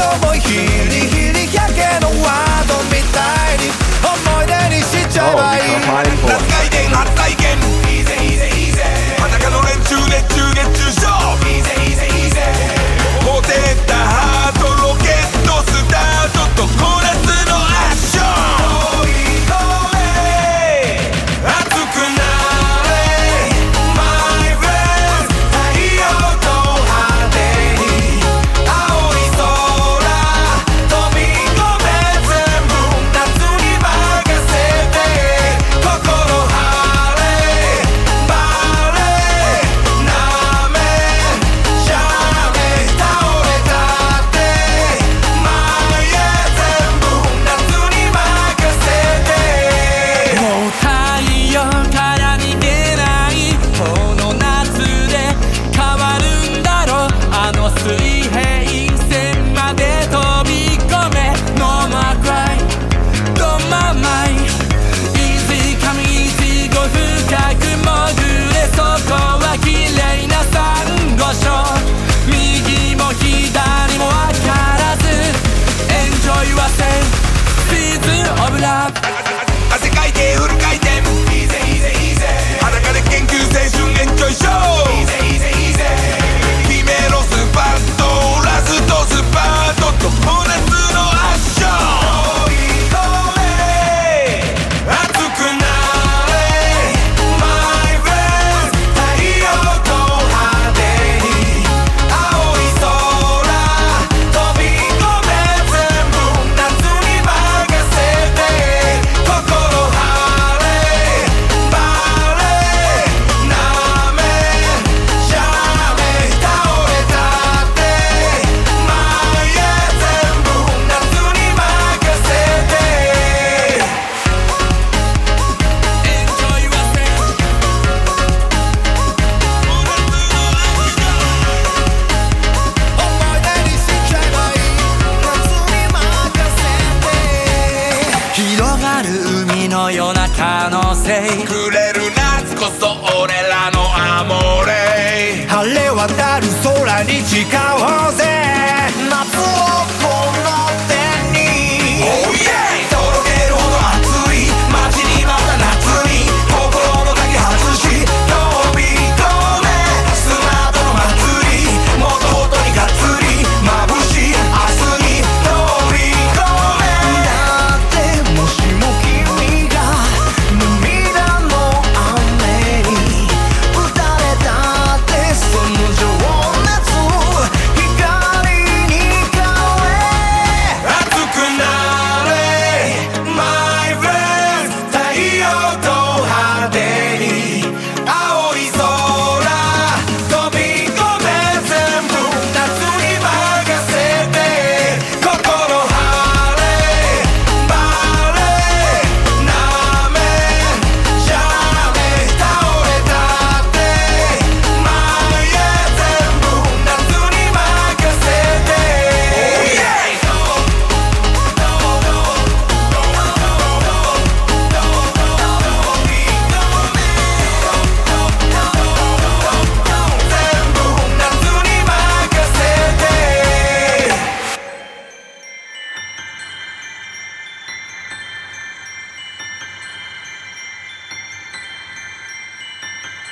思いヒリヒリ100件のワードみたいに思い出にしちゃえばいい。夏回転初体験いいぜいいぜいいぜ。裸の連中熱中熱中症いいぜいいぜいいぜ。ほてったハートロケットスタートとコーラスのアクション。遠い声熱くなれ My friends 太陽と派手に青い空飛び込め全部夏に任せて心晴れバレなめしゃべ倒れたって前へ全部夏に任せて。もう太陽から逃げないこの夏で変わるんだろう。あの水平線まで飛び込め No more cry Don't mind Easy come easy go 深く潜れそこは綺麗なサンゴ礁。右も左も分からず Enjoy yourself Season of love。 汗かいてフル回転いいぜいいぜいいぜ。裸で研究青春エンジョイショーいいぜいいぜいいぜ。決めろスパッとラストスパートと放熱のアクション。遠い声熱くなれ My friends 太陽と派手に青い空飛び込め全部夏に任せて心晴れバレなめしゃべ倒れたって前へ全部夏に任せて Enjoy yourself 思い出にしちゃえばいい夏に任せて。広がる海のような可能性くれる夏こそ俺らのアモーレ。晴れ渡る空に誓おうぜ